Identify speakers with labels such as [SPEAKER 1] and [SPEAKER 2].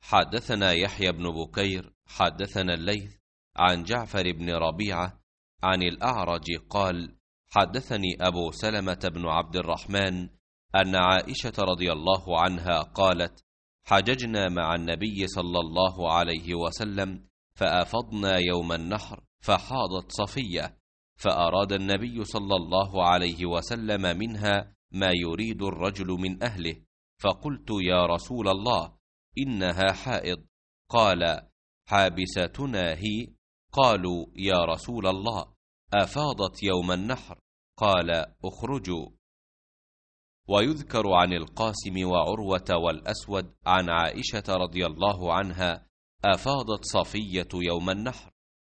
[SPEAKER 1] حدثنا يحيى بن بكير حدثنا الليث عن جعفر بن ربيعة عن الأعرج قال: حدثني أبو سلمة بن عبد الرحمن أن عائشة رضي الله عنها قالت: حججنا مع النبي صلى الله عليه وسلم فأفضنا يوم النحر فحاضت صفية، فأراد النبي صلى الله عليه وسلم منها ما يريد الرجل من أهله، فقلت: يا رسول الله إنها حائض. قال: حابستنا هي؟ قالوا: يا رسول الله أفاضت يوم النحر. قال: اخرجوا. ويذكر عن القاسم وعروة والأسود عن عائشة رضي الله عنها: أفاضت صفية يوم النحر.